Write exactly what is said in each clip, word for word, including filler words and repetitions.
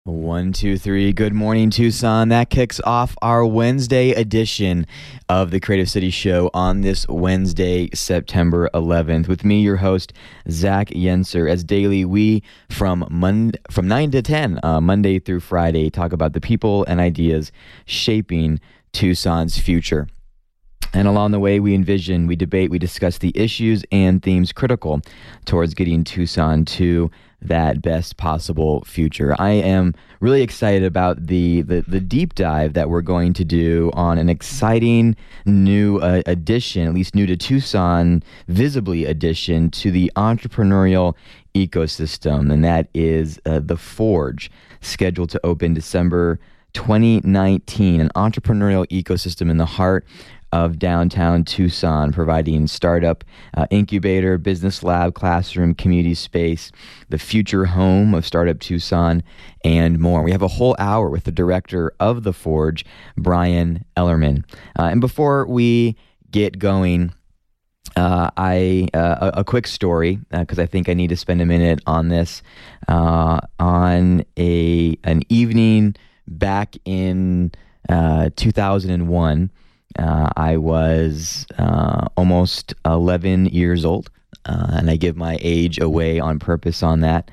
One, two, three. Good morning, Tucson. That kicks off our Wednesday edition of the Creative City Show on this Wednesday, September eleventh. With me, your host, Zach Yenser. As daily, we from Monday, from nine to ten, uh, Monday through Friday, talk about the people and ideas shaping Tucson's future. And along the way, we envision, we debate, we discuss the issues and themes critical towards getting Tucson to that best possible future. I am really excited about the, the, the deep dive that we're going to do on an exciting new uh, addition, at least new to Tucson, visibly addition to the entrepreneurial ecosystem, and that is uh, The Forge, scheduled to open December twenty nineteen, an entrepreneurial ecosystem in the heart of downtown Tucson, providing startup uh, incubator, business lab, classroom, community space, the future home of Startup Tucson, and more. We have a whole hour with the director of The Forge, Brian Ellerman. Uh, and before we get going, uh, I uh, a, a quick story, because uh, I think I need to spend a minute on this. Uh, on a an evening back in uh, two thousand one, Uh, I was uh, almost eleven years old, uh, and I give my age away on purpose on that.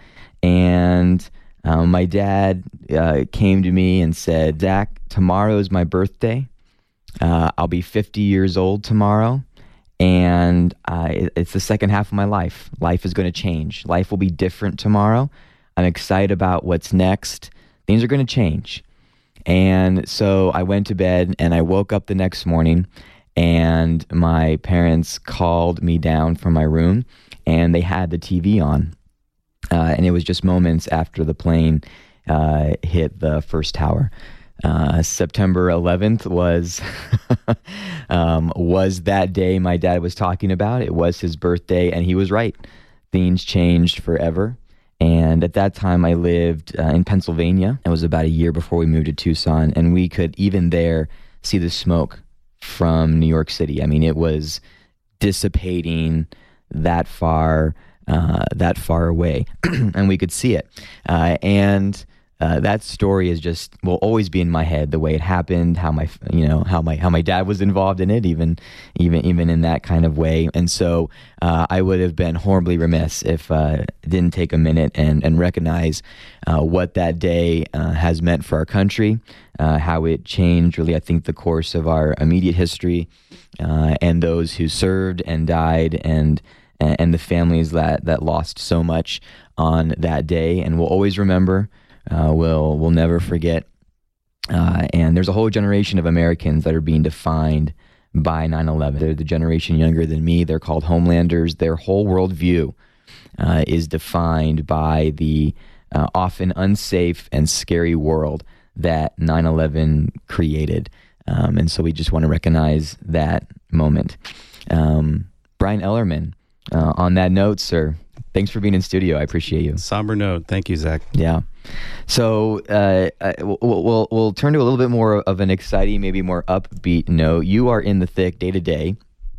And uh, my dad uh, came to me and said, "Zach, tomorrow's my birthday. Uh, I'll be fifty years old tomorrow, and uh, it's the second half of my life. Life is going to change. Life will be different tomorrow. I'm excited about what's next. Things are going to change." And so I went to bed, and I woke up the next morning, and my parents called me down from my room, and they had the T V on. Uh, and it was just moments after the plane uh, hit the first tower. Uh, September eleventh was um, was that day my dad was talking about. It was his birthday, and he was right. Things changed forever. And at that time, I lived uh, in Pennsylvania. It was about a year before we moved to Tucson, and we could even there see the smoke from New York City. I mean, it was dissipating that far, uh, that far away, and we could see it. Uh, and uh, that story is just will always be in my head. The way it happened, how my you know how my how my dad was involved in it, even even even in that kind of way. And so uh, I would have been horribly remiss if uh, didn't take a minute and and recognize uh, what that day uh, has meant for our country, uh, how it changed really, I think, the course of our immediate history, uh, and those who served and died, and and the families that that lost so much on that day, and we'll always remember. Uh, we'll we'll never forget. Uh, and there's a whole generation of Americans that are being defined by nine eleven. They're the generation younger than me. They're called Homelanders. Their whole worldview uh, is defined by the uh, often unsafe and scary world that nine eleven created. Um, and so we just want to recognize that moment. Um, Brian Ellerman, uh, on that note, sir, thanks for being in studio. I appreciate you. Somber note. Thank you, Zach. Yeah. So uh, we'll, we'll we'll turn to a little bit more of an exciting, maybe more upbeat note. You are in the thick day to day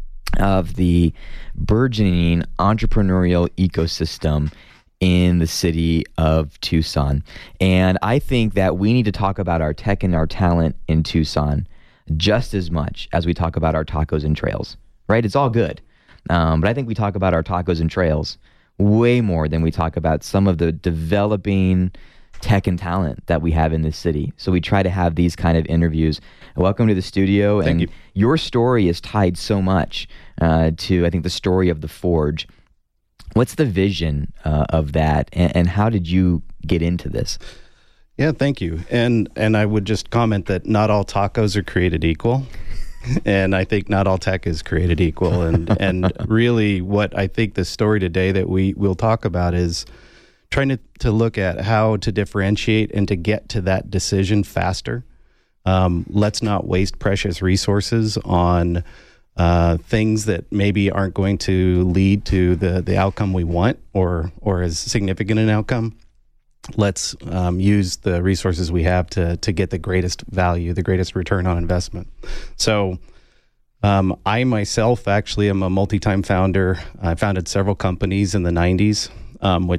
of the burgeoning entrepreneurial ecosystem in the city of Tucson, and I think that we need to talk about our tech and our talent in Tucson just as much as we talk about our tacos and trails. Right? It's all good, um, but I think we talk about our tacos and trails way more than we talk about some of the developing tech and talent that we have in this city. So we try to have these kind of interviews. Welcome to the studio. Thank and you. Your story is tied so much uh, to, I think, the story of The Forge. What's the vision uh, of that, and, and how did you get into this? Yeah, thank you. And and I would just comment that not all tacos are created equal. And I think not all tech is created equal. And and really what I think the story today that we will talk about is trying to, to look at how to differentiate and to get to that decision faster. Um, let's not waste precious resources on uh, things that maybe aren't going to lead to the, the outcome we want or or as significant an outcome. Let's um, use the resources we have to to get the greatest value, the greatest return on investment. So um, I myself actually am a multi-time founder. I founded several companies in the nineties, um, which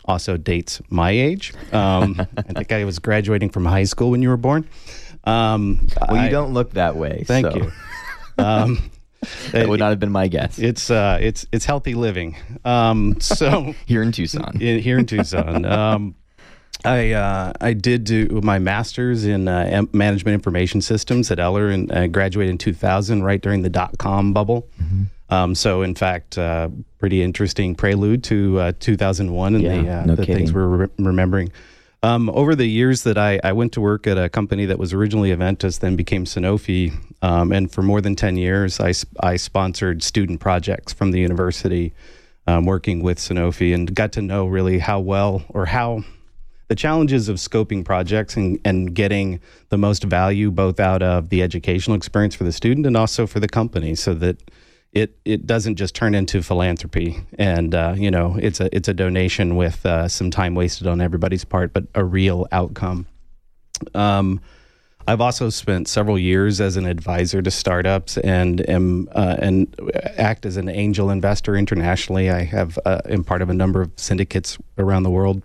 also dates my age. Um, I think I was graduating from high school when you were born. Um, well, you I, don't look that way. Thank so. you. Um, that would not have been my guess. It's uh, it's it's healthy living. Um, so here in Tucson. In, here in Tucson. Um, I uh, I did do my master's in uh, management information systems at Eller, and I graduated in two thousand, right during the dot-com bubble. Mm-hmm. Um, so, in fact, uh, pretty interesting prelude to uh, two thousand one and yeah, the, uh, no the kidding. things we're re- remembering. Um, over the years that I, I went to work at a company that was originally Aventus, then became Sanofi, um, and for more than ten years, I, I sponsored student projects from the university, um, working with Sanofi, and got to know really how well or how the challenges of scoping projects and, and getting the most value both out of the educational experience for the student and also for the company, so that it it doesn't just turn into philanthropy and uh, you know it's a it's a donation with uh, some time wasted on everybody's part, but a real outcome. Um, I've also spent several years as an advisor to startups and am uh, and act as an angel investor internationally. I have uh, am part of a number of syndicates around the world.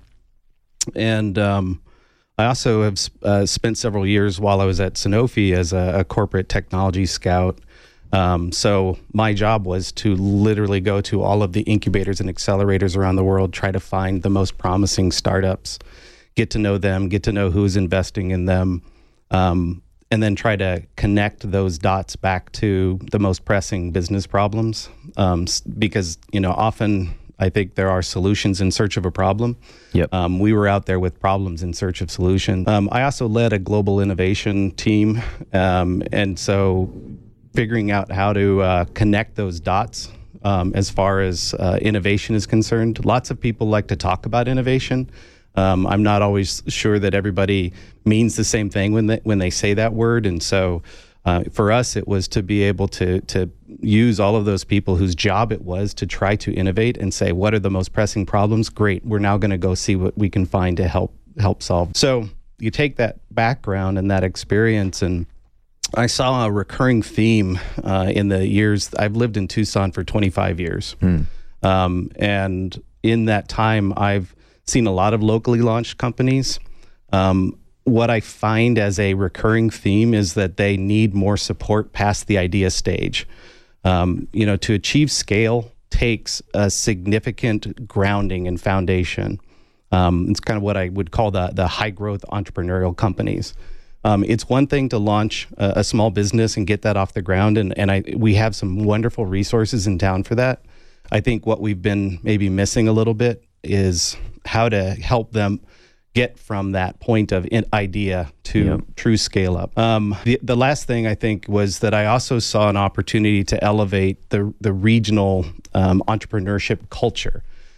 And um, I also have uh, spent several years while I was at Sanofi as a, a corporate technology scout. Um, so my job was to literally go to all of the incubators and accelerators around the world, try to find the most promising startups, get to know them, get to know who's investing in them, um, and then try to connect those dots back to the most pressing business problems. Um, because, you know, often I think there are solutions in search of a problem. Yep. Um, we were out there with problems in search of solutions. Um, I also led a global innovation team. Um, and so figuring out how to uh, connect those dots um, as far as uh, innovation is concerned. Lots of people like to talk about innovation. Um, I'm not always sure that everybody means the same thing when they, when they say that word. And so uh, for us, it was to be able to to use all of those people whose job it was to try to innovate and say, what are the most pressing problems? Great, we're now going to go see what we can find to help help solve. So you take that background and that experience, and I saw a recurring theme uh, in the years. I've lived in Tucson for twenty-five years. Mm. Um, and in that time, I've seen a lot of locally launched companies. Um, what I find as a recurring theme is that they need more support past the idea stage. Um, you know, to achieve scale takes a significant grounding and foundation. Um, it's kind of what I would call the, the high growth entrepreneurial companies. Um, it's one thing to launch a, a small business and get that off the ground, and, and I we have some wonderful resources in town for that. I think what we've been maybe missing a little bit is how to help them get from that point of idea to yep. true scale up. Um, the, the last thing I think was that I also saw an opportunity to elevate the, the regional um, entrepreneurship culture.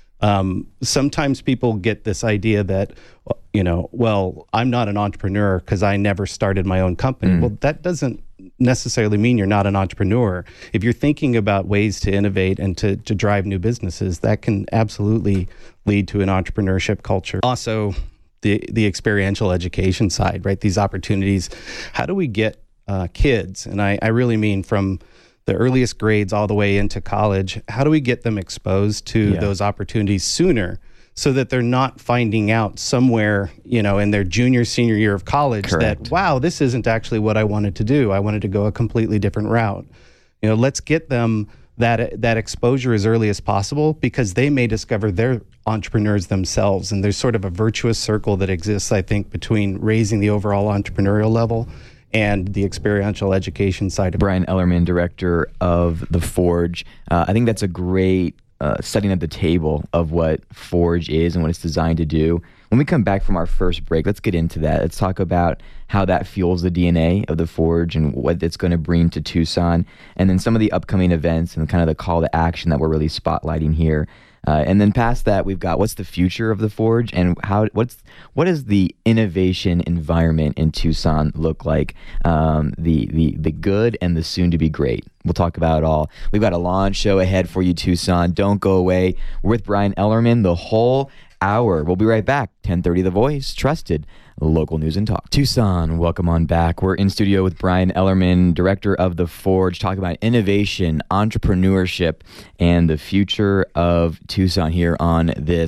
Um, sometimes people get this idea that, you know, well, I'm not an entrepreneur because I never started my own company. Mm. Well, that doesn't necessarily mean you're not an entrepreneur. If you're thinking about ways to innovate and to, to drive new businesses, that can absolutely lead to an entrepreneurship culture. Also, the, the experiential education side, right? These opportunities. How do we get uh, kids, and I, I really mean from the earliest grades all the way into college, how do we get them exposed to yeah. those opportunities sooner so that they're not finding out somewhere, you know, in their junior, senior year of college Correct. that, wow, this isn't actually what I wanted to do. I wanted to go a completely different route. You know, let's get them that that exposure as early as possible, because they may discover they're entrepreneurs themselves. And there's sort of a virtuous circle that exists, I think, between raising the overall entrepreneurial level and the experiential education side of it. Brian Ellerman, director of The Forge. Uh, I think that's a great uh, setting at the table of what Forge is and what it's designed to do. When we come back from our first break, let's get into that. Let's talk about how that fuels the D N A of The Forge and what it's going to bring to Tucson, and then some of the upcoming events and kind of the call to action that we're really spotlighting here. Uh, and then past that, we've got what's the future of The Forge, and how what's what does the innovation environment in Tucson look like? Um, the the the good and the soon to be great. We'll talk about it all. We've got a launch show ahead for you, Tucson. Don't go away. We're with Brian Ellerman the whole hour. We'll be right back. ten thirty The Voice, trusted local news and talk. Tucson, welcome on back. We're in studio with Brian Ellerman, director of The Forge, talking about innovation, entrepreneurship, and the future of Tucson here on this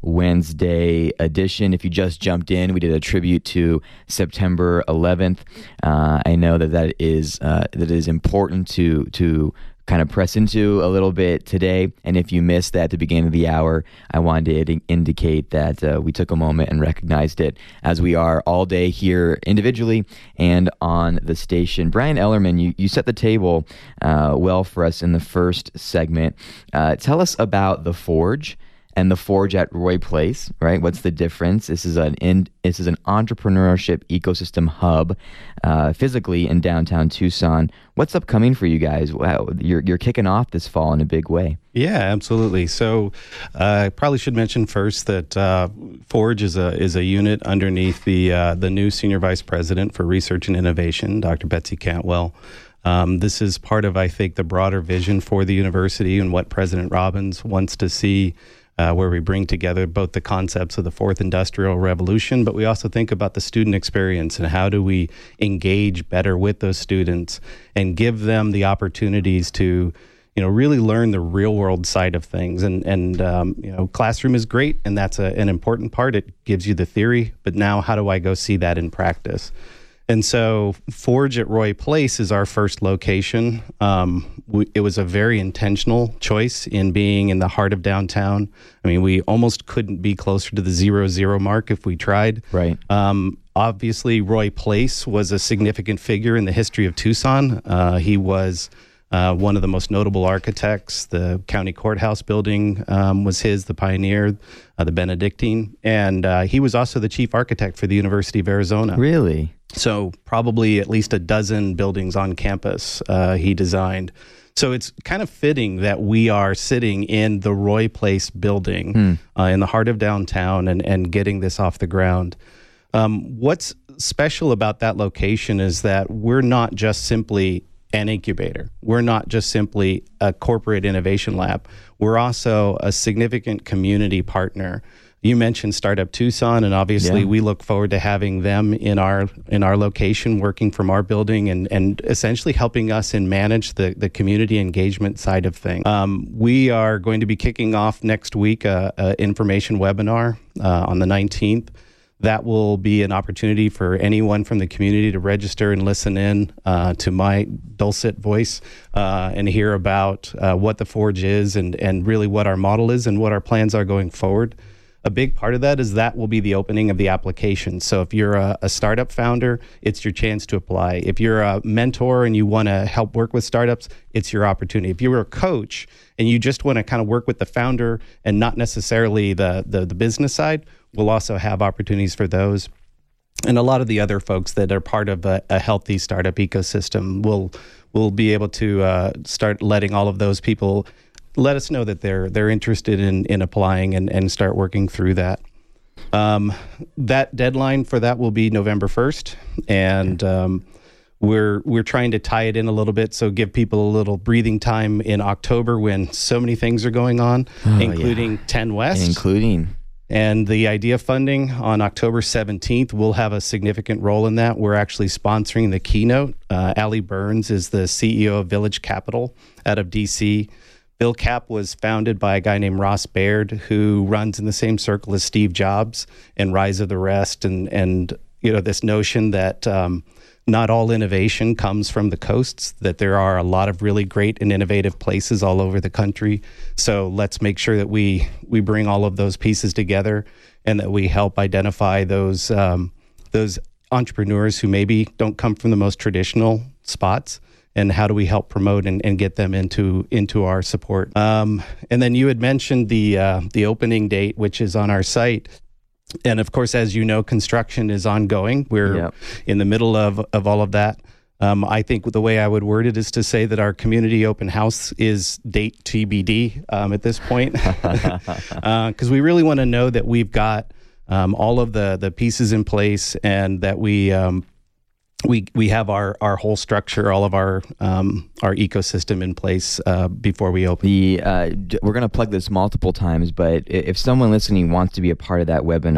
Wednesday edition. If you just jumped in, we did a tribute to September eleventh. Uh, I know that that is uh, that is important to to kind of press into a little bit today. And if you missed that at the beginning of the hour, I wanted to indicate that uh, we took a moment and recognized it, as we are all day here individually and on the station. Brian Ellerman, you, you set the table uh, well for us in the first segment. Uh, tell us about the Forge and the Forge at Roy Place, right? What's the difference? This is an in, this is an entrepreneurship ecosystem hub, uh, physically in downtown Tucson. What's upcoming for you guys? Wow, you're you're kicking off this fall in a big way. Yeah, absolutely. So, uh, I probably should mention first that uh, Forge is a is a unit underneath the uh, the new Senior Vice President for Research and Innovation, Doctor Betsy Cantwell. Um, this is part of, I think, the broader vision for the university and what President Robbins wants to see. Uh, where we bring together both the concepts of the fourth industrial revolution, but we also think about the student experience and how do we engage better with those students and give them the opportunities to, you know, really learn the real world side of things. And, and um, you know, classroom is great, and that's a, an important part. It gives you the theory, but now how do I go see that in practice? And so Forge at Roy Place is our first location. Um, we, it was a very intentional choice in being in the heart of downtown. I mean, we almost couldn't be closer to the zero zero mark if we tried. Right. Um, obviously, Roy Place was a significant figure in the history of Tucson. Uh, he was uh, one of the most notable architects. The county courthouse building um, was his, the pioneer, uh, the Benedictine. And uh, he was also the chief architect for the University of Arizona. Really? So probably at least a dozen buildings on campus uh, he designed. So it's kind of fitting that we are sitting in the Roy Place building hmm. uh, in the heart of downtown and, and getting this off the ground. Um, what's special about that location is that we're not just simply an incubator. We're not just simply a corporate innovation lab. We're also a significant community partner. You mentioned Startup Tucson, and obviously yeah. we look forward to having them in our in our location, working from our building, and and essentially helping us and manage the the community engagement side of things. Um, we are going to be kicking off next week a, a information webinar uh, on the nineteenth. That will be an opportunity for anyone from the community to register and listen in uh, to my dulcet voice uh, and hear about uh, what the Forge is and and really what our model is and what our plans are going forward. A big part of that is that will be the opening of the application. So if you're a, a startup founder, it's your chance to apply. If you're a mentor and you want to help work with startups, it's your opportunity. If you're a coach and you just want to kind of work with the founder and not necessarily the, the, the business side, we'll also have opportunities for those. And a lot of the other folks that are part of a, a healthy startup ecosystem will will be able to uh, start letting all of those people let us know that they're they're interested in in applying and, and start working through that. Um, that deadline for that will be November first, and um, we're we're trying to tie it in a little bit, so give people a little breathing time in October when so many things are going on, oh, including yeah. ten West, including. And the IDEA funding on October seventeenth will have a significant role in that. We're actually sponsoring the keynote. Uh, Allie Burns is the C E O of Village Capital out of D C. Bill Cap was founded by a guy named Ross Baird, who runs in the same circle as Steve Jobs and Rise of the Rest, and and you know this notion that um, not all innovation comes from the coasts, that there are a lot of really great and innovative places all over the country. So let's make sure that we we bring all of those pieces together and that we help identify those um, those entrepreneurs who maybe don't come from the most traditional spots. And how do we help promote and, and get them into into our support? Um, and then you had mentioned the uh, the opening date, which is on our site. And of course, as you know, construction is ongoing. We're yep. in the middle of, of all of that. Um, I think the way I would word it is to say that our community open house is date T B D um, at this point, because uh, we really want to know that we've got um, all of the the pieces in place and that we. Um, We we have our, our whole structure, all of our um, our ecosystem in place uh, before we open. The uh, d- we're going to plug this multiple times, but if someone listening wants to be a part of that webinar,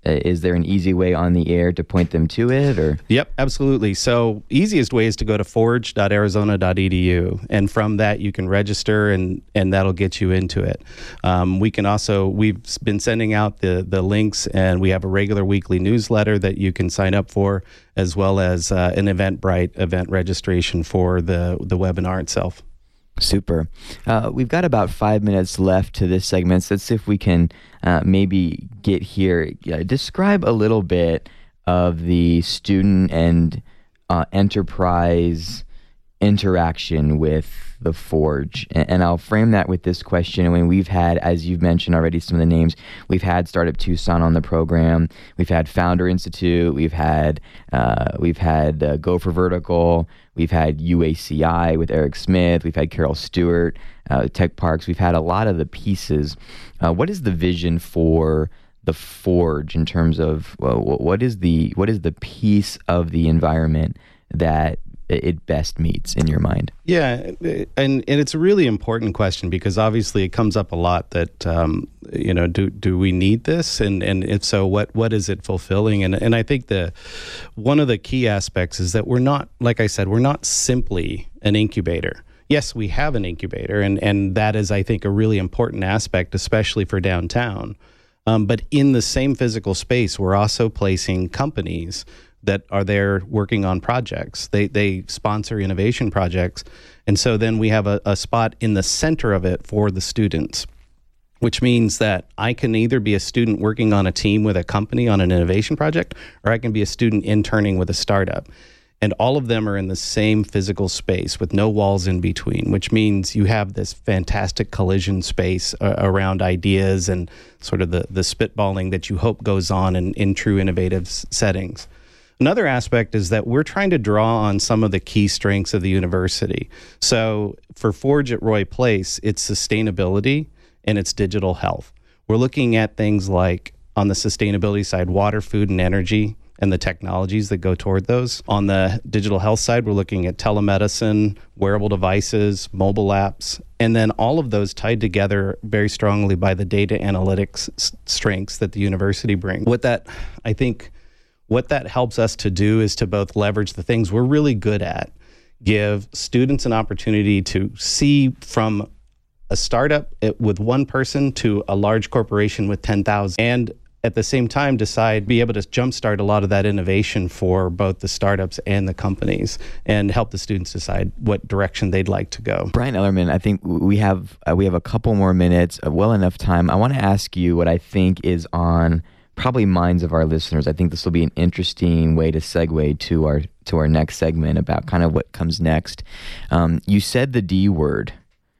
Uh, is there an easy way on the air to point them to it? Or Yep, absolutely. So easiest way is to go to forge dot arizona dot e d u, and from that you can register, and and that'll get you into it. Um, we can also we've been sending out the the links, and we have a regular weekly newsletter that you can sign up for, as well as uh, an Eventbrite event registration for the the webinar itself. Super. Uh, we've got about five minutes left to this segment, so let's see if we can uh, maybe get here. Uh, describe a little bit of the student and uh, enterprise interaction with the Forge. And, and I'll frame that with this question. I mean, we've had, as you've mentioned already, some of the names, we've had Startup Tucson on the program. We've had Founder Institute. We've had uh, we've had uh, Go for Vertical. We've had U A C I with Eric Smith. We've had Carol Stewart, uh, Tech Parks. We've had a lot of the pieces. Uh, what is the vision for the Forge in terms of well, what is the what is the piece of the environment that it best meets in your mind? Yeah, and, and it's a really important question, because obviously it comes up a lot that, um, you know, do do we need this? And and if so, what what is it fulfilling? And and I think the one of the key aspects is that we're not, like I said, we're not simply an incubator. Yes, we have an incubator, and, and that is, I think, a really important aspect, especially for downtown. Um, but in the same physical space, we're also placing companies that are there working on projects. They they sponsor innovation projects. And so then we have a, a spot in the center of it for the students, which means that I can either be a student working on a team with a company on an innovation project, or I can be a student interning with a startup. And all of them are in the same physical space with no walls in between, which means you have this fantastic collision space uh, around ideas and sort of the, the spitballing that you hope goes on in, in true innovative s- settings. Another aspect is that we're trying to draw on some of the key strengths of the university. So for Forge at Roy Place, it's sustainability and it's digital health. We're looking at things like, on the sustainability side, water, food, and energy, and the technologies that go toward those. On the digital health side, we're looking at telemedicine, wearable devices, mobile apps, and then all of those tied together very strongly by the data analytics s- strengths that the university brings. What that, I think, what that helps us to do is to both leverage the things we're really good at, give students an opportunity to see from a startup with one person to a large corporation with ten thousand, and at the same time decide, be able to jumpstart a lot of that innovation for both the startups and the companies, and help the students decide what direction they'd like to go. Brian Ellerman, I think we have uh, we have a couple more minutes, uh, well enough time. I want to ask you what I think is on probably minds of our listeners. I think this will be an interesting way to segue to our to our next segment about kind of what comes next. Um, you said the D word,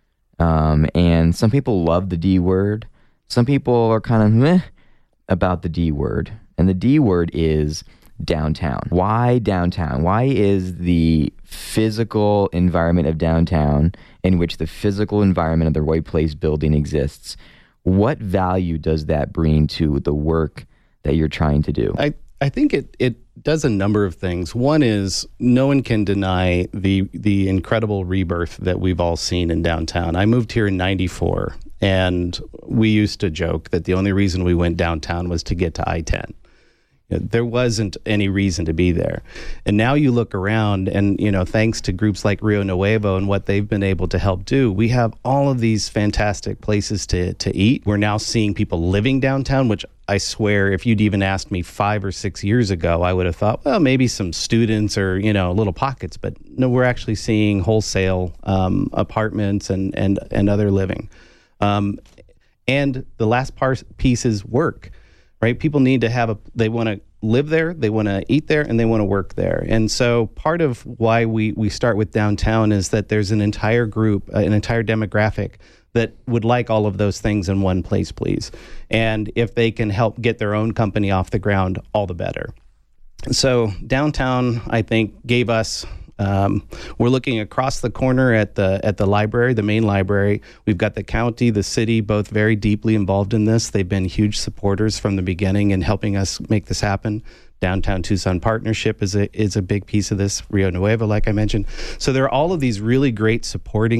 um, and some people love the D word. Some people are kind of meh about the D word, and the D word is downtown. Why downtown? Why is the physical environment of downtown, in which the physical environment of the Roy Place building exists, what value does that bring to the work that you're trying to do? I, I think it, it does a number of things. One is, no one can deny the the incredible rebirth that we've all seen in downtown. I moved here in ninety-four, and we used to joke that the only reason we went downtown was to get to I ten. There wasn't any reason to be there. And now you look around and, you know, thanks to groups like Rio Nuevo and what they've been able to help do, we have all of these fantastic places to, to eat. We're now seeing people living downtown, which I swear, if you'd even asked me five or six years ago, I would have thought, well, maybe some students or, you know, little pockets. But no, we're actually seeing wholesale um, apartments and, and, and other living. Um, and the last part piece is work. Right? People need to have a, they want to live there, they want to eat there, and they want to work there. And so part of why we, we start with downtown is that there's an entire group, uh, an entire demographic that would like all of those things in one place, please. And if they can help get their own company off the ground, all the better. So downtown, I think, gave us, Um, we're looking across the corner at the at the library, the main library. We've got the county, the city, both very deeply involved in this. They've been huge supporters from the beginning in helping us make this happen. Downtown Tucson Partnership is a is a big piece of this. Rio Nuevo, like I mentioned. So there are all of these really great supporting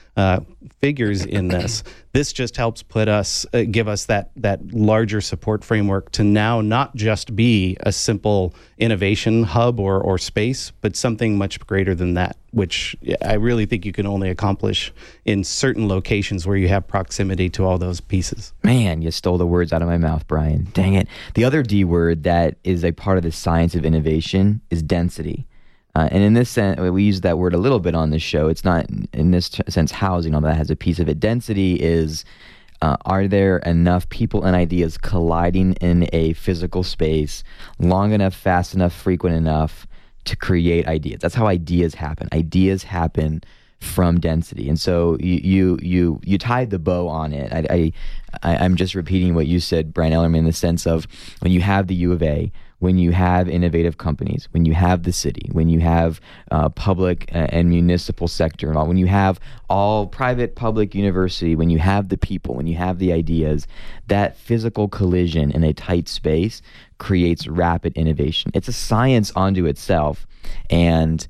uh, figures in this. This just helps put us, uh, give us that that larger support framework to now not just be a simple innovation hub or or space, but something much greater than that, which I really think you can only accomplish in certain locations where you have proximity to all those pieces. Man, you stole the words out of my mouth, Brian. Dang it. The other D word that is a part of the science of innovation is density. Uh, and in this sense, we use that word a little bit on this show. It's not, in this t- sense, housing, although that has a piece of it. Density is, uh, are there enough people and ideas colliding in a physical space long enough, fast enough, frequent enough to create ideas? That's how ideas happen. Ideas happen from density. And so you you you, you tied the bow on it. I, I, I, I'm just repeating what you said, Brian Ellerman, in the sense of when you have the U of A, when you have innovative companies, when you have the city, when you have uh, public and municipal sector involved, when you have all private, public, university, when you have the people, when you have the ideas, that physical collision in a tight space creates rapid innovation. It's a science unto itself. And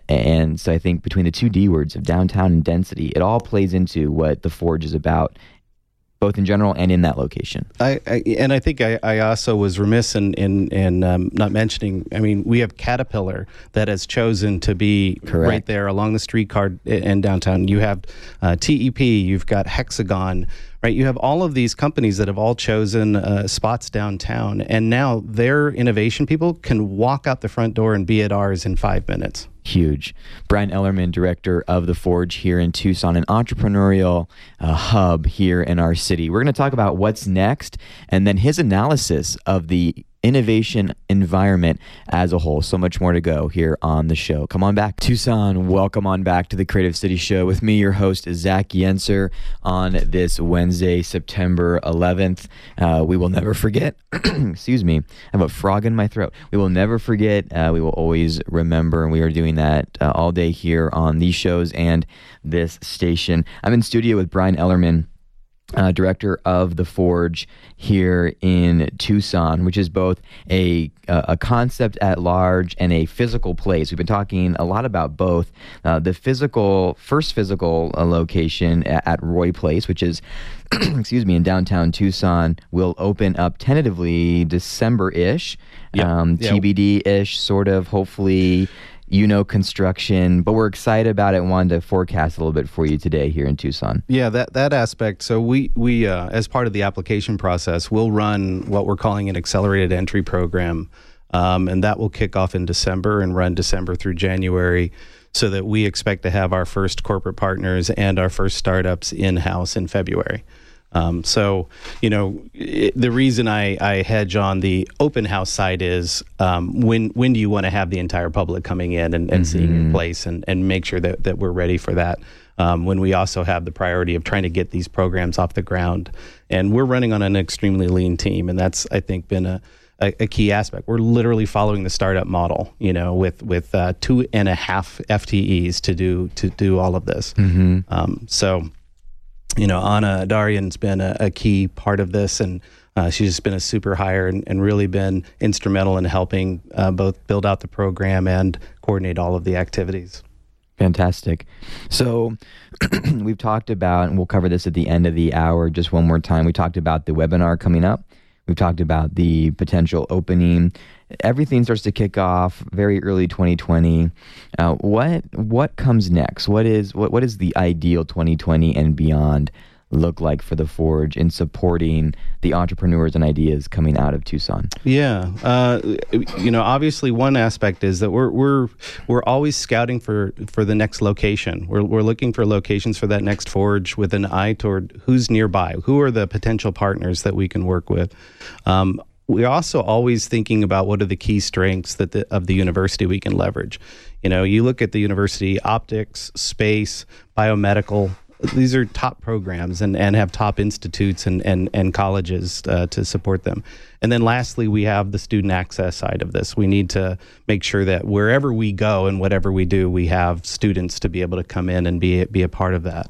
and so I think between the two D words of downtown and density, it all plays into what the Forge is about, both in general and in that location. I, I and I think I, I also was remiss in in, in um, not mentioning. I mean, we have Caterpillar that has chosen to be Correct. right there along the streetcar in downtown. You have uh, T E P. You've got Hexagon. Right, you have all of these companies that have all chosen uh, spots downtown, and now their innovation people can walk out the front door and be at ours in five minutes. Huge. Brian Ellerman, director of the Forge here in Tucson, an entrepreneurial uh, hub here in our city. We're going to talk about what's next and then his analysis of the innovation environment as a whole. So much more to go here on the show. Come on back. Tucson, welcome on back to the Creative City Show with me, your host, Zach Yenser, on this Wednesday, September eleventh. Uh, we will never forget, excuse me, I have a frog in my throat. We will never forget. Uh, we will always remember, and we are doing that uh, all day here on these shows and this station. I'm in studio with Brian Ellerman, Uh, director of the Forge here in Tucson, which is both a uh, a concept at large and a physical place. We've been talking a lot about both. Uh, the physical, first physical uh, location at, at Roy Place, which is, excuse me, in downtown Tucson, will open up tentatively December-ish, Yep. um, Yeah. T B D-ish, sort of, hopefully. You know, construction, but we're excited about it and wanted to forecast a little bit for you today here in Tucson. Yeah, that that aspect. So we we uh, as part of the application process, we'll run what we're calling an accelerated entry program, um, and that will kick off in December and run December through January, so that we expect to have our first corporate partners and our first startups in house in February. Um, so, you know, it, the reason I, I hedge on the open house side is um, when when do you want to have the entire public coming in and, and seeing your place and, and make sure that, that we're ready for that, um, when we also have the priority of trying to get these programs off the ground. And we're running on an extremely lean team, and that's, I think, been a, a, a key aspect. We're literally following the startup model, you know, with, with uh, two and a half F T Es to do, to do all of this. Mm-hmm. Um, so... You know, Anna Darian's been a, a key part of this, and uh, she's just been a super hire and, and really been instrumental in helping uh, both build out the program and coordinate all of the activities. Fantastic. So we've talked about, and we'll cover this at the end of the hour just one more time. We talked about the webinar coming up. We've talked about the potential opening. Everything starts to kick off very early twenty twenty. Uh, what what comes next? What is what what is the ideal twenty twenty and beyond look like for the Forge in supporting the entrepreneurs and ideas coming out of Tucson? Yeah, uh, you know, obviously one aspect is that we're we're we're always scouting for for the next location. We're we're looking for locations for that next Forge with an eye toward who's nearby, who are the potential partners that we can work with. Um, We're also always thinking about what are the key strengths that the, of the university we can leverage. You know, you look at the university, optics, space, biomedical. These are top programs and, and have top institutes and, and, and colleges uh, to support them. And then lastly, we have the student access side of this. We need to make sure that wherever we go and whatever we do, we have students to be able to come in and be, be a part of that.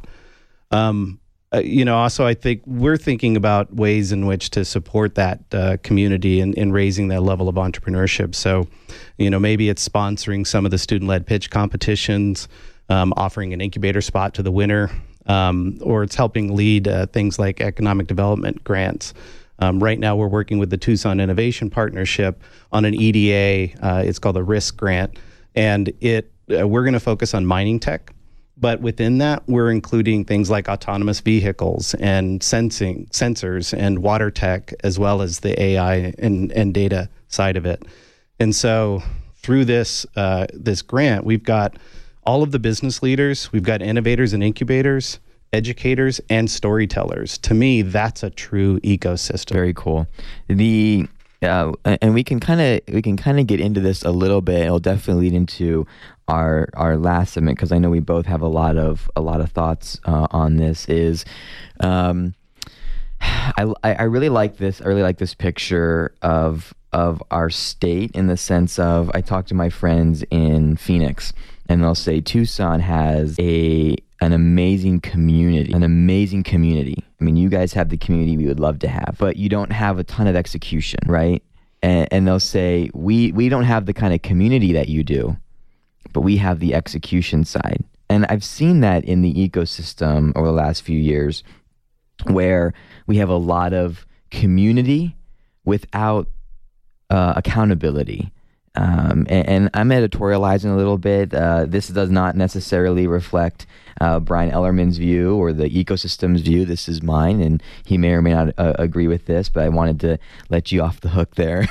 Um, Uh, you know, also, I think we're thinking about ways in which to support that uh, community in, in raising that level of entrepreneurship. So, you know, maybe it's sponsoring some of the student-led pitch competitions, um, offering an incubator spot to the winner, um, or it's helping lead uh, things like economic development grants. Um, right now, we're working with the Tucson Innovation Partnership on an E D A. Uh, it's called a RISC grant, and it uh, we're going to focus on mining tech. But within that, we're including things like autonomous vehicles and sensing sensors and water tech, as well as the A I and, and data side of it. And so, through this uh, this grant, we've got all of the business leaders, we've got innovators and incubators, educators, and storytellers. To me, that's a true ecosystem. Very cool. The uh, and we can kind of we can kind of get into this a little bit. It'll definitely lead into our our last segment, because I know we both have a lot of a lot of thoughts uh, on this. Is um, I I really like this. I really like this picture of of our state, in the sense of, I talk to my friends in Phoenix, and they'll say Tucson has a an amazing community, an amazing community. I mean, you guys have the community we would love to have, but you don't have a ton of execution, right? And, and they'll say, we we don't have the kind of community that you do, but we have the execution side. And I've seen that in the ecosystem over the last few years, where we have a lot of community without uh, accountability. Um, and, and I'm editorializing a little bit. Uh, this does not necessarily reflect uh, Brian Ellerman's view or the ecosystem's view. This is mine, and he may or may not uh, agree with this, but I wanted to let you off the hook there.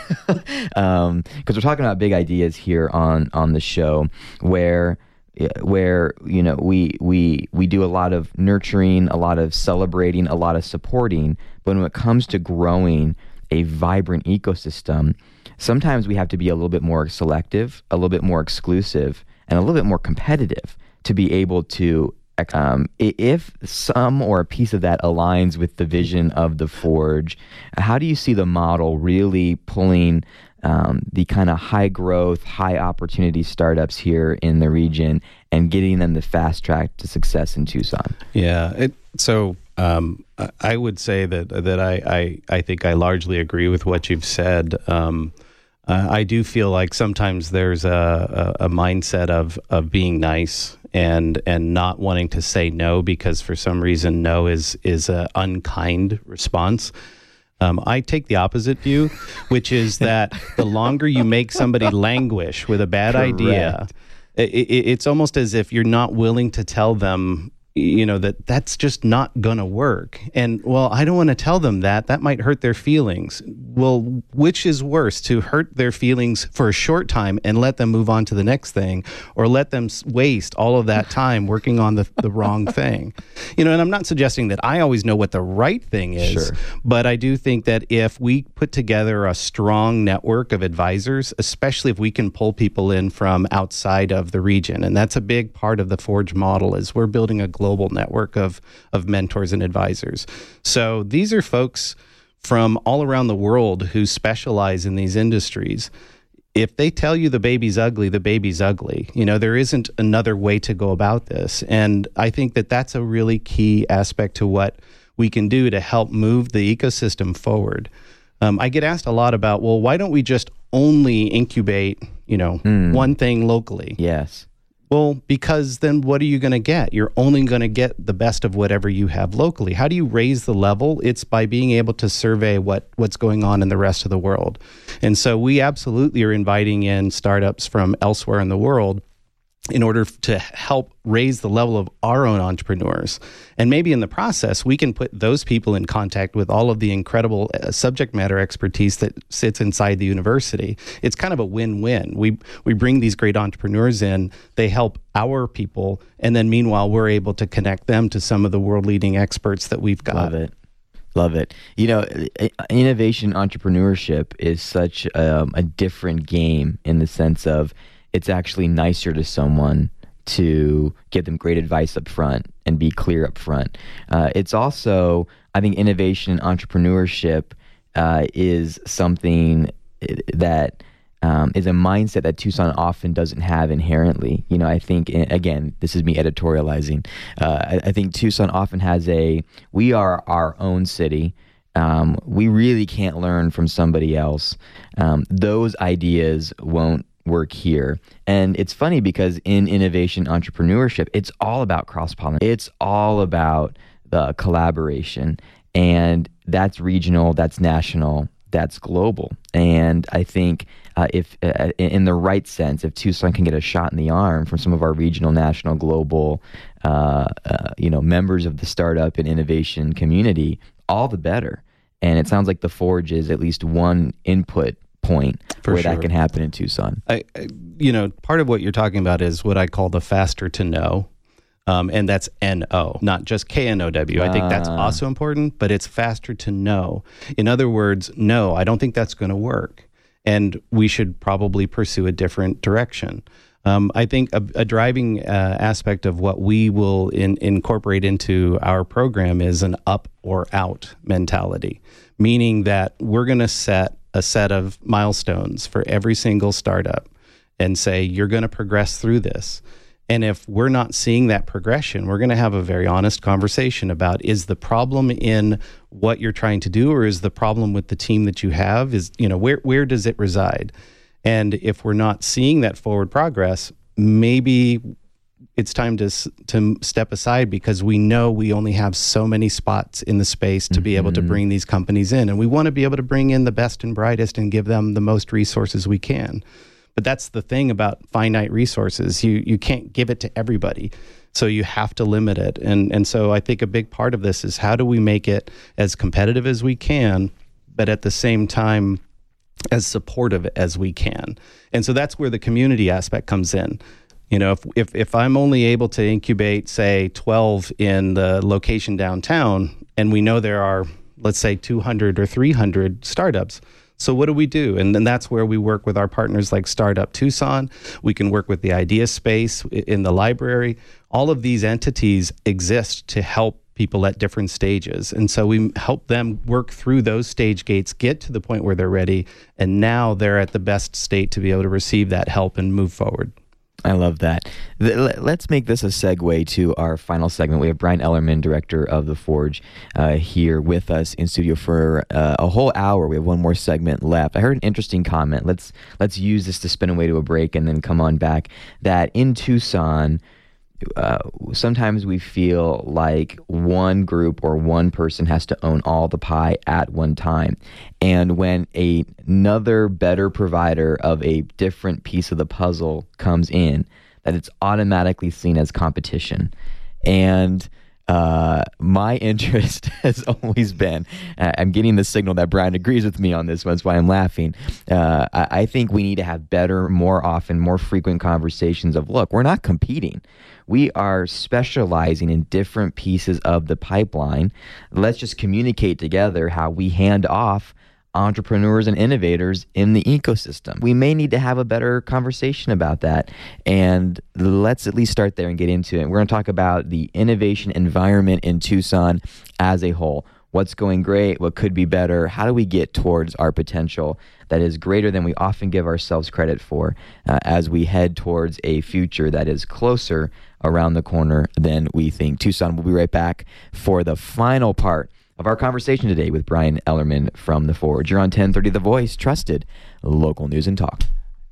um, 'cause we're talking about big ideas here on, on the show, where where you know we we we do a lot of nurturing, a lot of celebrating, a lot of supporting, but when it comes to growing a vibrant ecosystem, sometimes we have to be a little bit more selective, a little bit more exclusive, and a little bit more competitive to be able to, um, if some or a piece of that aligns with the vision of the Forge, how do you see the model really pulling um, the kind of high growth, high opportunity startups here in the region and getting them the fast track to success in Tucson? Yeah, it, so um, I would say that that I, I, I think I largely agree with what you've said. Um, Uh, I do feel like sometimes there's a, a, a mindset of, of being nice and and not wanting to say no, because for some reason no is is an unkind response. Um, I take the opposite view, which is that the longer you make somebody languish with a bad Correct. idea, it, it, it's almost as if you're not willing to tell them, you know, that that's just not going to work. And, well, I don't want to tell them that. That might hurt their feelings. Well, which is worse, to hurt their feelings for a short time and let them move on to the next thing, or let them waste all of that time working on the, the wrong thing? You know, and I'm not suggesting that I always know what the right thing is, Sure. but I do think that if we put together a strong network of advisors, especially if we can pull people in from outside of the region, and that's a big part of the Forge model, is we're building a global global network of of mentors and advisors. So these are folks from all around the world who specialize in these industries. If they tell you the baby's ugly, the baby's ugly. You know, there isn't another way to go about this. And I think that that's a really key aspect to what we can do to help move the ecosystem forward. Um, I get asked a lot about, well, why don't we just only incubate, you know, mm. one thing locally? Yes. Well, because then what are you going to get? You're only going to get the best of whatever you have locally. How do you raise the level? It's by being able to survey what, what's going on in the rest of the world. And so we absolutely are inviting in startups from elsewhere in the world in order to help raise the level of our own entrepreneurs. And maybe in the process, we can put those people in contact with all of the incredible uh, subject matter expertise that sits inside the university. It's kind of a win-win. We we bring these great entrepreneurs in, they help our people, and then meanwhile, we're able to connect them to some of the world-leading experts that we've got. Love it. Love it. You know, innovation entrepreneurship is such um, a different game, in the sense of it's actually nicer to someone to give them great advice up front and be clear up front. Uh, it's also, I think, innovation and entrepreneurship uh, is something that um, is a mindset that Tucson often doesn't have inherently. You know, I think, again, this is me editorializing. Uh, I, I think Tucson often has a, we are our own city. Um, we really can't learn from somebody else. Um, those ideas won't work here. And it's funny because in innovation entrepreneurship, it's all about cross-pollination. It's all about the collaboration. And that's regional, that's national, that's global. And I think uh, if, uh, in the right sense, if Tucson can get a shot in the arm from some of our regional, national, global, uh, uh, you know, members of the startup and innovation community, all the better. And it sounds like the Forge is at least one input point For where sure. that can happen in Tucson. I, I, you know, part of what you're talking about is what I call the faster to know. Um, and that's N O, not just K N O W. I think that's Ah. also important, but it's faster to know. In other words, no, I don't think that's going to work. And we should probably pursue a different direction. Um, I think a, a driving uh, aspect of what we will in, incorporate into our program is an up or out mentality, meaning that we're going to set a set of milestones for every single startup and say, you're going to progress through this. And if we're not seeing that progression, we're going to have a very honest conversation about, is the problem in what you're trying to do, or is the problem with the team that you have? Is, you know, where where does it reside? And if we're not seeing that forward progress, maybe it's time to to step aside, because we know we only have so many spots in the space to mm-hmm. be able to bring these companies in. And we want to be able to bring in the best and brightest and give them the most resources we can. But that's the thing about finite resources. You you can't give it to everybody. So you have to limit it. And and so I think a big part of this is, how do we make it as competitive as we can, but at the same time as supportive as we can. And so that's where the community aspect comes in. You know, if if if I'm only able to incubate, say, twelve in the location downtown, and we know there are, let's say, two hundred or three hundred startups, so what do we do? And then that's where we work with our partners like Startup Tucson. We can work with the Idea Space in the library. All of these entities exist to help people at different stages. And so we help them work through those stage gates, get to the point where they're ready, and now they're at the best state to be able to receive that help and move forward. I love that. Let's make this a segue to our final segment. We have Brian Ellerman, director of The Forge, uh, here with us in studio for uh, a whole hour. We have one more segment left. I heard an interesting comment. Let's let's use this to spin away to a break and then come on back. That in Tucson, uh, sometimes we feel like one group or one person has to own all the pie at one time. And when a, another better provider of a different piece of the puzzle comes in, that it's automatically seen as competition. And uh, my interest has always been, uh, I'm getting the signal that Brian agrees with me on this one, that's why I'm laughing. Uh, I, I think we need to have better, more often, more frequent conversations of, look, we're not competing. We are specializing in different pieces of the pipeline. Let's just communicate together how we hand off entrepreneurs and innovators in the ecosystem. We may need to have a better conversation about that. And let's at least start there and get into it. We're going to talk about the innovation environment in Tucson as a whole. What's going great? What could be better? How do we get towards our potential that is greater than we often give ourselves credit for uh, as we head towards a future that is closer around the corner than we think? Tucson, we'll be right back for the final part of our conversation today with Brian Ellerman from The Forge. You're on ten thirty The Voice, trusted local news and talk.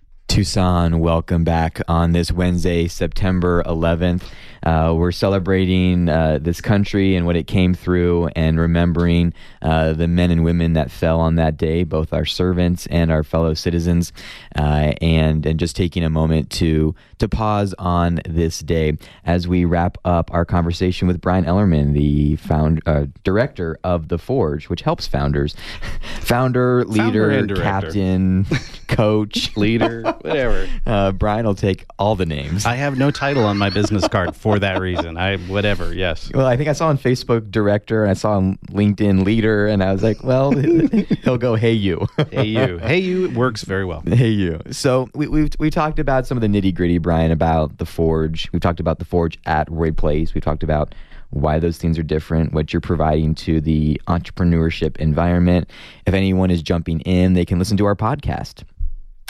Tucson, welcome back on this Wednesday, September eleventh. Uh, we're celebrating uh, this country and what it came through, and remembering uh, the men and women that fell on that day, both our servants and our fellow citizens, uh, and and just taking a moment to to pause on this day as we wrap up our conversation with Brian Ellerman, the found uh, director of The Forge, which helps founders, founder, leader, Founder captain, coach, leader, whatever. Uh, Brian will take all the names. I have no title on my business card for that reason. I whatever, yes. Well, I think I saw on Facebook director, and I saw on LinkedIn leader, and I was like, well, he'll go, hey you. Hey you. Hey you works very well. Hey you. So we we we talked about some of the nitty gritty, Brian, about The Forge. We've talked about The Forge at Roy Place. We've talked about why those things are different, what you're providing to the entrepreneurship environment. If anyone is jumping in, they can listen to our podcast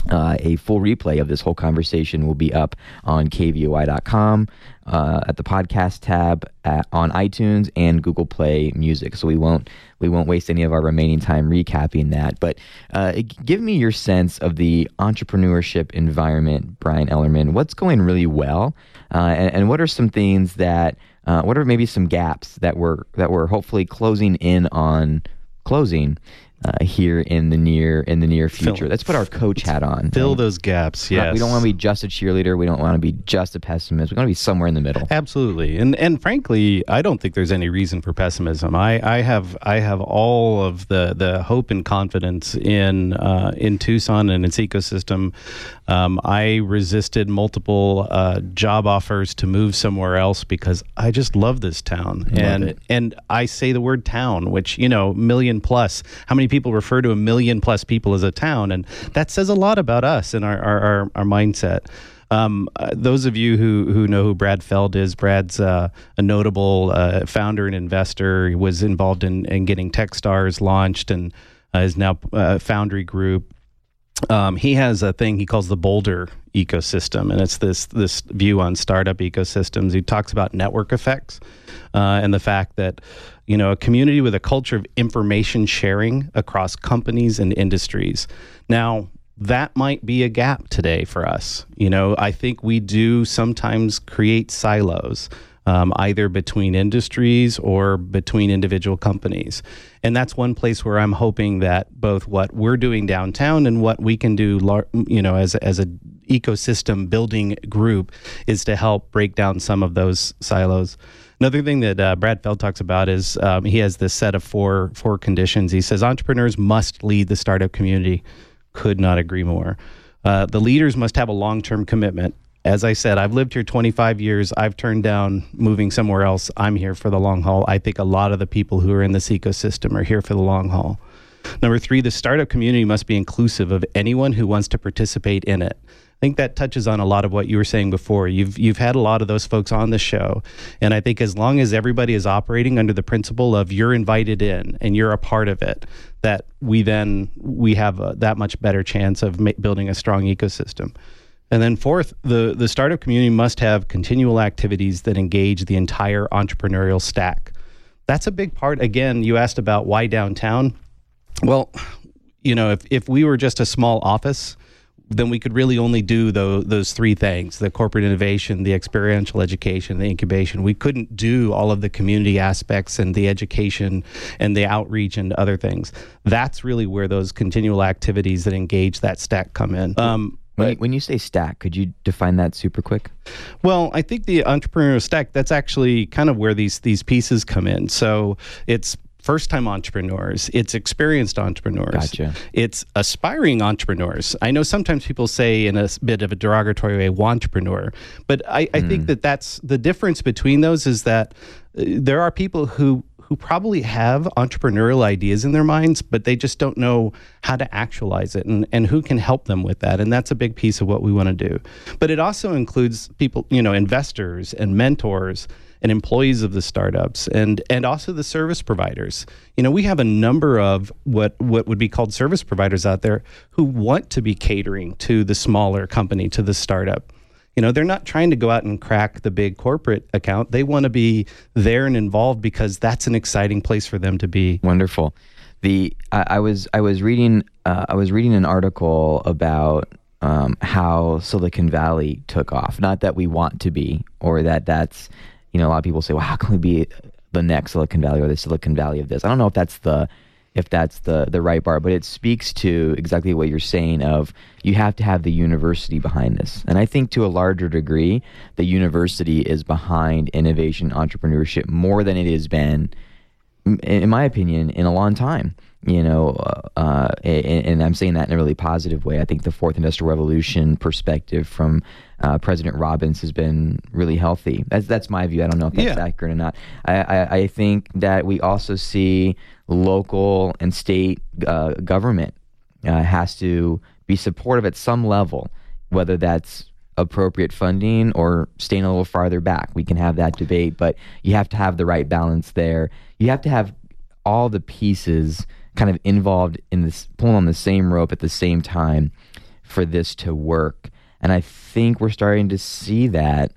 Uh, a full replay of this whole conversation will be up on K V O I dot com, uh, at the podcast tab at, on iTunes and Google Play Music. So we won't we won't waste any of our remaining time recapping that. But uh, give me your sense of the entrepreneurship environment, Brian Ellerman. What's going really well, uh, and, and what are some things that uh, what are maybe some gaps that we're that we're hopefully closing in on closing Uh, here in the near in the near future. Fill, Let's put our coach hat on. Fill right? those gaps. Yes, We don't want to be just a cheerleader. We don't want to be just a pessimist. We want to be somewhere in the middle. Absolutely, and and frankly, I don't think there's any reason for pessimism. I, I have I have all of the, the hope and confidence in uh, in Tucson and its ecosystem. Um, I resisted multiple uh, job offers to move somewhere else because I just love this town, love and it. and I say the word town, which you know, million plus. How many people refer to a million plus people as a town, and that says a lot about us and our our, our, our mindset. Um, uh, those of you who, who know who Brad Feld is, Brad's uh, a notable uh, founder and investor. He was involved in, in getting Techstars launched and uh, is now uh, Foundry Group. Um, he has a thing he calls the Boulder ecosystem, and it's this this view on startup ecosystems. He talks about network effects uh, and the fact that, you know, a community with a culture of information sharing across companies and industries. Now, that might be a gap today for us. You know, I think we do sometimes create silos, um, either between industries or between individual companies. And that's one place where I'm hoping that both what we're doing downtown and what we can do, you know, as, as a ecosystem building group is to help break down some of those silos. Another thing that uh, Brad Feld talks about is um, he has this set of four four conditions. He says entrepreneurs must lead the startup community. Could not agree more. Uh, the leaders must have a long-term commitment. As I said, I've lived here twenty-five years. I've turned down moving somewhere else. I'm here for the long haul. I think a lot of the people who are in this ecosystem are here for the long haul. Number three, the startup community must be inclusive of anyone who wants to participate in it. I think that touches on a lot of what you were saying before. You've you've had a lot of those folks on the show, and I think as long as everybody is operating under the principle of you're invited in and you're a part of it, that we then we have a, that much better chance of ma- building a strong ecosystem. And then fourth, the the startup community must have continual activities that engage the entire entrepreneurial stack. That's a big part. Again, you asked about why downtown. Well, you know, if if we were just a small office, then we could really only do those, those three things: the corporate innovation, the experiential education, the incubation. We couldn't do all of the community aspects and the education and the outreach and other things. That's really where those continual activities that engage that stack come in. Um, When you, when you say stack, could you define that super quick? Well, I think the entrepreneurial stack, that's actually kind of where these these pieces come in. So it's first-time entrepreneurs, it's experienced entrepreneurs, Gotcha. It's aspiring entrepreneurs. I know sometimes people say in a bit of a derogatory way, wantrepreneur, but I, I mm. think that that's the difference between those is that uh, there are people who who probably have entrepreneurial ideas in their minds, but they just don't know how to actualize it and, and who can help them with that. And that's a big piece of what we want to do. But it also includes people, you know, investors and mentors and employees of the startups and and also the service providers. You know, we have a number of what, what would be called service providers out there who want to be catering to the smaller company, to the startup. You know, they're not trying to go out and crack the big corporate account. They want to be there and involved because that's an exciting place for them to be. Wonderful. The I, I was I was reading uh, I was reading an article about um, how Silicon Valley took off. Not that we want to be, or that that's, you know, a lot of people say, well, how can we be the next Silicon Valley or the Silicon Valley of this? I don't know if that's the if that's the the right bar, but it speaks to exactly what you're saying of you have to have the university behind this. And I think to a larger degree, the university is behind innovation entrepreneurship more than it has been, in my opinion, in a long time. You know, uh, and, and I'm saying that in a really positive way. I think the fourth industrial revolution perspective from uh, President Robbins has been really healthy. That's that's my view. I don't know if that's yeah. accurate or not. I, I, I think that we also see local and state uh, government uh, has to be supportive at some level, whether that's appropriate funding or staying a little farther back. We can have that debate, but you have to have the right balance there. You have to have all the pieces kind of involved in this, pulling on the same rope at the same time for this to work. And I think we're starting to see that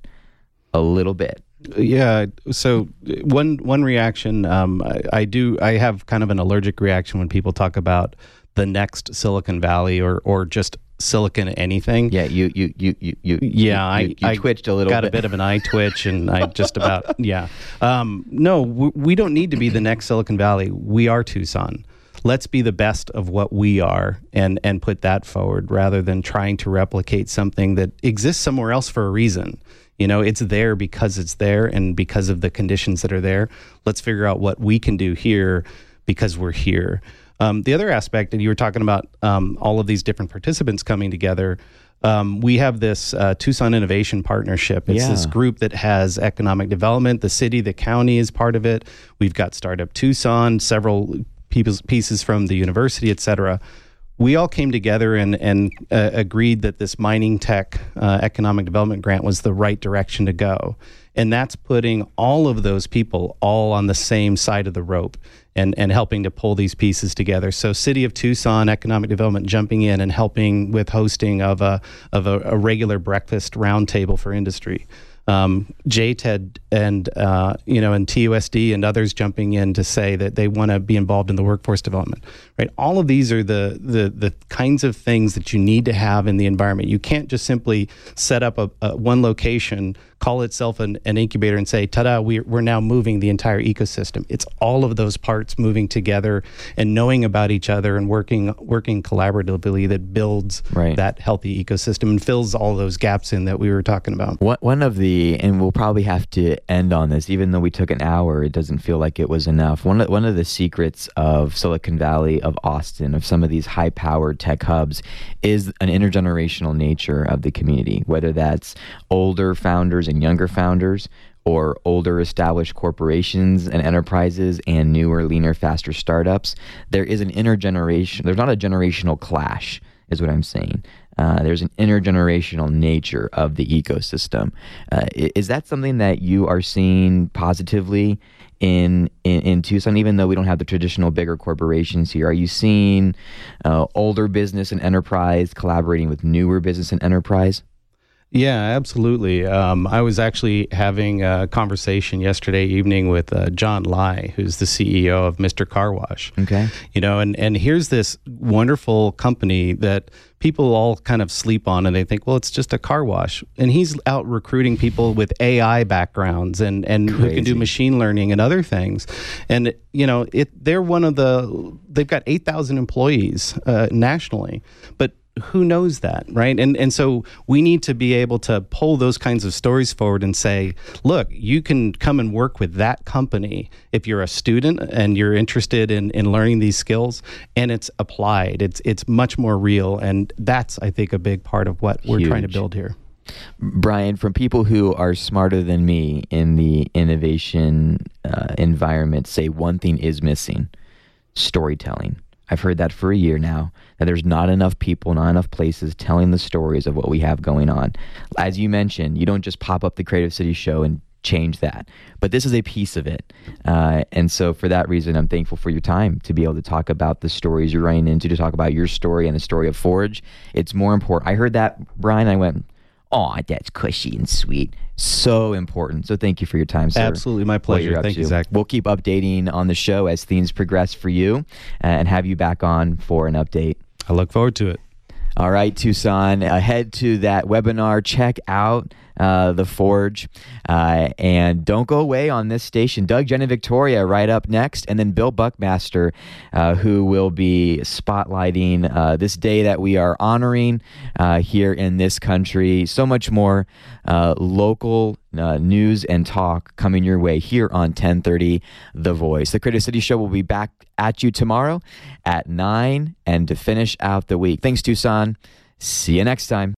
a little bit. Yeah. So one one reaction, um, I, I do, I have kind of an allergic reaction when people talk about the next Silicon Valley or or just Silicon anything. Yeah, you you you you you yeah, you, I, you, you I twitched a little got bit. a bit of an eye twitch, and I just about yeah. Um, no, we, we don't need to be the next Silicon Valley. We are Tucson. Let's be the best of what we are, and and put that forward rather than trying to replicate something that exists somewhere else for a reason. You know, it's there because it's there, and because of the conditions that are there. Let's figure out what we can do here because we're here. Um, the other aspect, and you were talking about um, all of these different participants coming together. Um, we have this uh, Tucson Innovation Partnership. It's Yeah. this group that has economic development. The city, the county is part of it. We've got Startup Tucson, several pieces, pieces from the university, et cetera. We all came together and, and uh, agreed that this mining tech uh, economic development grant was the right direction to go. And that's putting all of those people all on the same side of the rope and, and helping to pull these pieces together. So City of Tucson Economic Development jumping in and helping with hosting of a, of a, a regular breakfast roundtable for industry. Um, J T E D and uh, you know, and T U S D and others jumping in to say that they want to be involved in the workforce development. Right, all of these are the the the kinds of things that you need to have in the environment. You can't just simply set up a, a one location, call itself an, an incubator, and say, "Ta-da! We're we're now moving the entire ecosystem." It's all of those parts moving together and knowing about each other and working working collaboratively that builds Right. that healthy ecosystem and fills all those gaps in that we were talking about. One one of the, and we'll probably have to end on this, even though we took an hour, it doesn't feel like it was enough. One of, one of the secrets of Silicon Valley, of Austin, of some of these high-powered tech hubs is an intergenerational nature of the community, whether that's older founders and younger founders, or older established corporations and enterprises and newer, leaner, faster startups. There is an intergeneration, there's not a generational clash, is what I'm saying. Uh, there's an intergenerational nature of the ecosystem. Uh, is that something that you are seeing positively in, in in Tucson, even though we don't have the traditional bigger corporations here? Are you seeing uh, older business and enterprise collaborating with newer business and enterprise? Yeah, absolutely. Um, I was actually having a conversation yesterday evening with uh, John Lai, who's the C E O of Mister Car Wash. Okay. You know, and, and here's this wonderful company that people all kind of sleep on, and they think, well, it's just a car wash. And he's out recruiting people with A I backgrounds and, and who can do Crazy. machine learning and other things. And, you know, it they're one of the, they've got eight thousand employees uh, nationally, but who knows that, right? And and so we need to be able to pull those kinds of stories forward and say, look, you can come and work with that company if you're a student and you're interested in, in learning these skills, and it's applied. It's it's much more real, and that's, I think, a big part of what we're trying to Huge. build here. Brian, from people who are smarter than me in the innovation uh, environment, say one thing is missing: storytelling. I've heard that for a year now, that there's not enough people, not enough places telling the stories of what we have going on. As you mentioned, you don't just pop up the Creative City Show and change that, but this is a piece of it. Uh, and so for that reason, I'm thankful for your time to be able to talk about the stories you're running into, to talk about your story and the story of Forge. It's more important. I heard that, Brian, I went, oh, that's cushy and sweet. So important. So thank you for your time, sir. Absolutely, my What pleasure. you're up Thank you, to. Zach. We'll keep updating on the show as things progress for you, uh, and have you back on for an update. I look forward to it. All right, Tucson, uh, head to that webinar, check out uh, the Forge, uh, and don't go away on this station. Doug, Jen, and Victoria right up next, and then Bill Buckmaster, uh, who will be spotlighting uh, this day that we are honoring uh, here in this country. So much more uh, local uh, news and talk coming your way here on ten thirty The Voice. The Creative City Show will be back at you tomorrow at nine, and to finish out the week. Thanks, Tucson. See you next time.